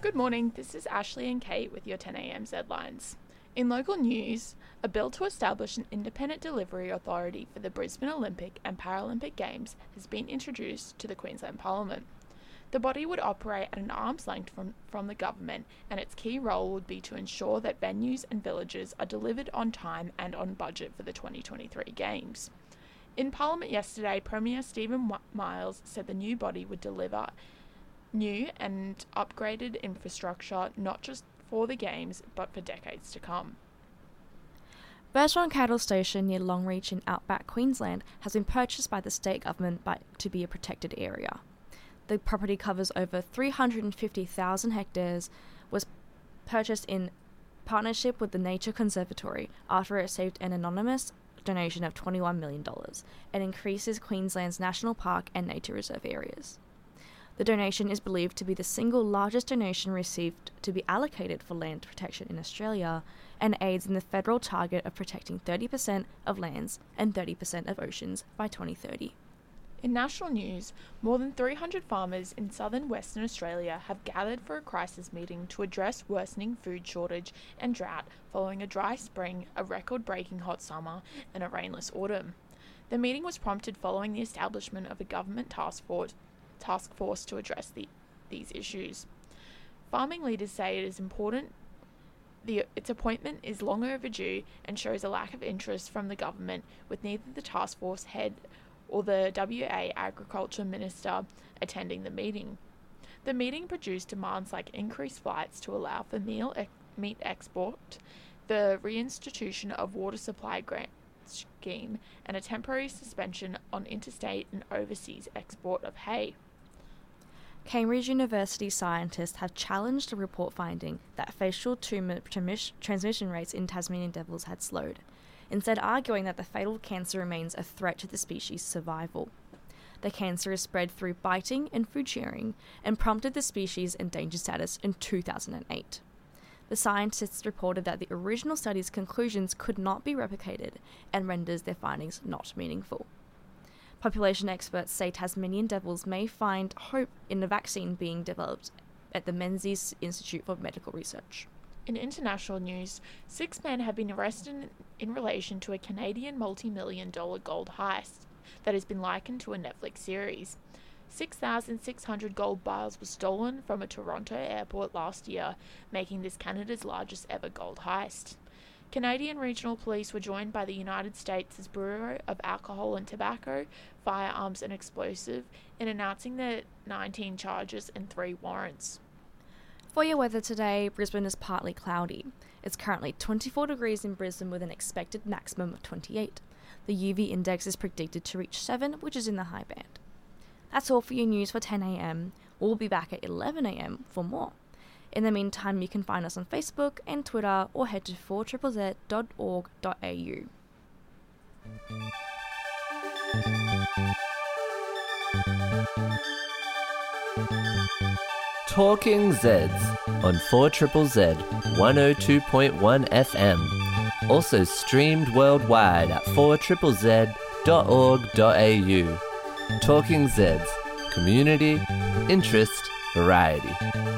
Good morning, this is Ashley and Kate with your 10am headlines. In local news, a bill to establish an independent delivery authority for the Brisbane Olympic and Paralympic Games has been introduced to the Queensland Parliament. The body would operate at an arm's length from the government, and its key role would be to ensure that venues and villages are delivered on time and on budget for the 2023 Games. In Parliament yesterday, Premier Stephen Miles said the new body would deliver new and upgraded infrastructure not just for the Games but for decades to come. Bergeron Cattle Station near Longreach in outback Queensland has been purchased by the state government to be a protected area. The property covers over 350,000 hectares, was purchased in partnership with the Nature Conservatory after it received an anonymous donation of $21 million and increases Queensland's national park and nature reserve areas. The donation is believed to be the single largest donation received to be allocated for land protection in Australia and aids in the federal target of protecting 30% of lands and 30% of oceans by 2030. In national news, more than 300 farmers in southern Western Australia have gathered for a crisis meeting to address worsening food shortage and drought following a dry spring, a record-breaking hot summer, and a rainless autumn. The meeting was prompted following the establishment of a government task force to address these issues. Farming leaders say it is important. Its appointment is long overdue and shows a lack of interest from the government, with neither the task force head or the WA Agriculture Minister attending the meeting. The meeting produced demands like increased flights to allow for meat export, the reinstitution of water supply grant scheme, and a temporary suspension on interstate and overseas export of hay. Cambridge University scientists have challenged a report finding that facial tumour transmission rates in Tasmanian devils had slowed, instead arguing that the fatal cancer remains a threat to the species' survival. The cancer is spread through biting and food sharing and prompted the species' endangered status in 2008. The scientists reported that the original study's conclusions could not be replicated and renders their findings not meaningful. Population experts say Tasmanian devils may find hope in a vaccine being developed at the Menzies Institute for Medical Research. In international news, 6 men have been arrested in relation to a Canadian multi-million-dollar gold heist that has been likened to a Netflix series. 6,600 gold bars were stolen from a Toronto airport last year, making this Canada's largest ever gold heist. Canadian Regional Police were joined by the United States' Bureau of Alcohol and Tobacco, Firearms and Explosive in announcing the 19 charges and 3 warrants. For your weather today, Brisbane is partly cloudy. It's currently 24 degrees in Brisbane with an expected maximum of 28. The UV index is predicted to reach 7, which is in the high band. That's all for your news for 10am. We'll be back at 11am for more. In the meantime, you can find us on Facebook and Twitter or head to 4ZZZ.org.au. Talking Zeds on 4ZZZ 102.1 FM. Also streamed worldwide at 4ZZZ.org.au. Talking Zeds. Community, interest, variety.